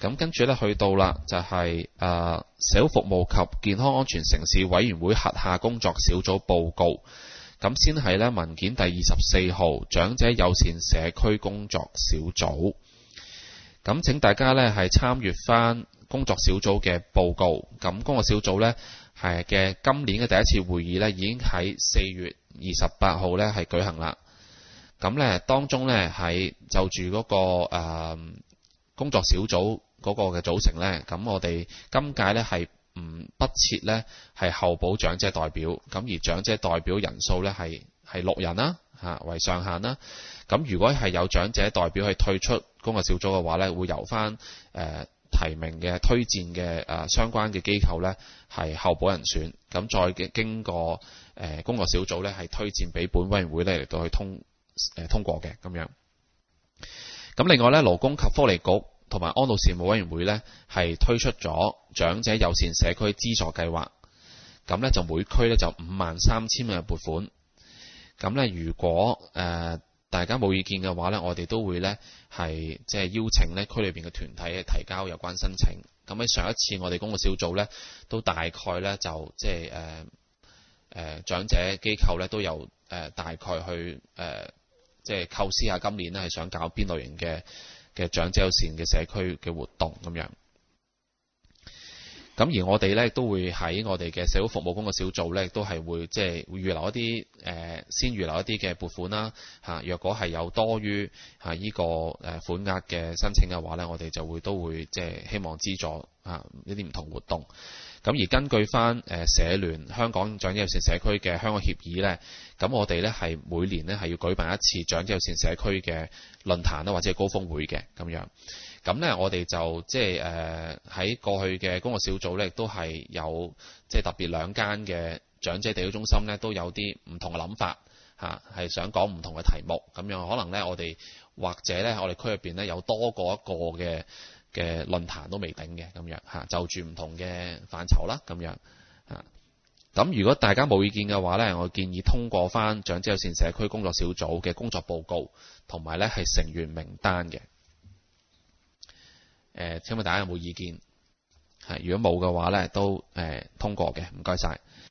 咁跟住咧去到啦，就係社會服務及健康安全城市委員會轄下工作小組報告。咁先係咧文件第24號長者友善社區工作小組。咁請大家咧係參閱翻工作小組嘅報告。咁工作小組咧係嘅今年嘅第一次會議咧已經喺4月28號咧係舉行啦。咁咧當中咧喺就住嗰個工作小組嗰個嘅組成咧，咁我哋今屆咧係不設咧係候補長者代表，咁而長者代表人數咧係6人啦為上限啦。咁如果係有長者代表去退出工作小組嘅話咧，會由翻提名嘅推薦嘅相關嘅機構咧係候補人選，咁再經過工作小組咧係推薦俾本委員會咧嚟到去通過嘅咁樣。咁另外咧勞工及福利局同埋安老事務委員會咧係推出咗長者友善社區資助計劃，咁咧就每區咧就53,000嘅撥款。咁咧如果大家冇意見嘅話咧，我哋都會咧係即係邀請咧區裏邊嘅團體提交有關申請。咁喺上一次我哋工作小組咧都大概咧就即係長者機構咧都有大概去即係構思下今年咧係想搞邊類型嘅長者友善嘅社區嘅活動咁樣。咁而我哋咧都會喺我哋嘅社會服務工作小組咧，都係會即係會預留一啲先預留一啲嘅撥款啦嚇。若果係有多於呢個款額嘅申請嘅話咧，我哋就都會即係希望資助呢啲唔同活動。咁而根據翻社聯香港長者友善社區嘅香港協議咧，咁我哋咧係每年咧係要舉辦一次長者友善社區嘅論壇啦，或者係高峰會嘅咁樣。咁咧我哋就即係喺過去嘅工作小組咧，都係有即係特別2間嘅長者地區中心咧，都有啲唔同嘅諗法嚇，係想講唔同嘅題目咁樣。可能咧我哋或者咧我哋區入邊咧有多過一個嘅論壇都未定嘅咁樣嚇，就住唔同嘅範疇啦咁樣嚇。咁如果大家冇意見嘅話咧，我建議通過翻長者友善社區工作小組嘅工作報告同埋咧係成員名單嘅。請問大家有冇意見？如果冇嘅話咧，都通過嘅，唔該晒。